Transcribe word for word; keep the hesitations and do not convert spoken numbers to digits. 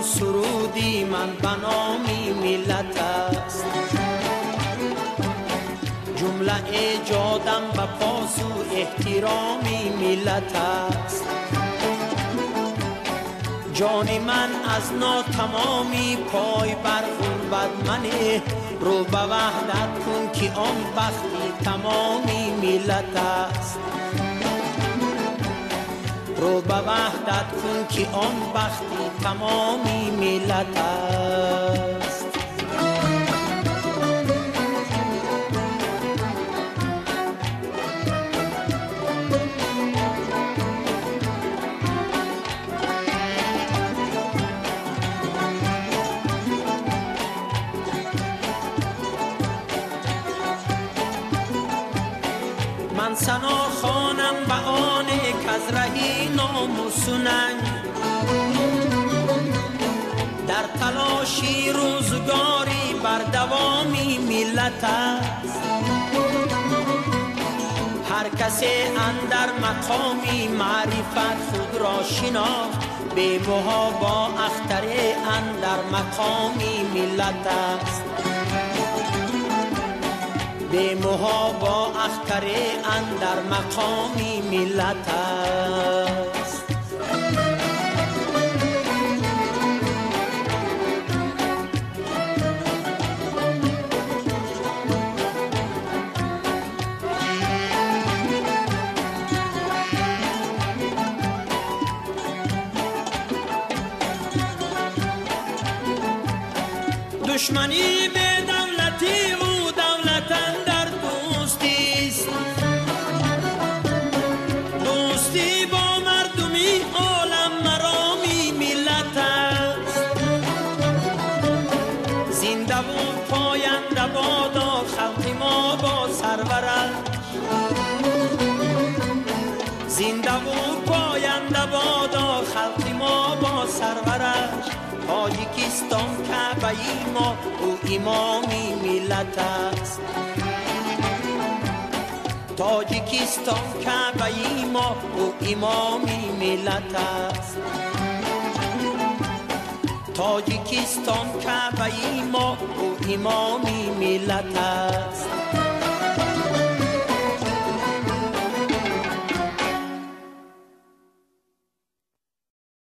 و سرودی من بنامی ملت است. جمله ایجادم به پاس و احترامی ملت است. جان من از ناتمامی پای بر غربت منه، رو به وحدت کن که آن بختی تمامی ملت است. رو به وحدت کن که آن بختی تمامی ملت است. من سنا خوانم به آنه که از رهی ناموسوننگ، در تلاشی روزگاری بر دوامی ملت است. هر کسی اندر مقامی معرفت خود را شناخت، به محابا اختره اندر مقامی ملت است. به محابا اختره اندر مقامی ملت است. دشمنی به دولتی و دولت اندر دوستی است. دوستی با مردمی عالم مرامی ملت است. زنده و پاینده بادا خلق ما با سرورش، زنده و پاینده بادا خلق ما با سرورش. تاجیکستان کعبه ما او امامی ملت است. تاجیکستان کعبه ما او امامی ملت است. تاجیکستان کعبه ما او امامی ملت است.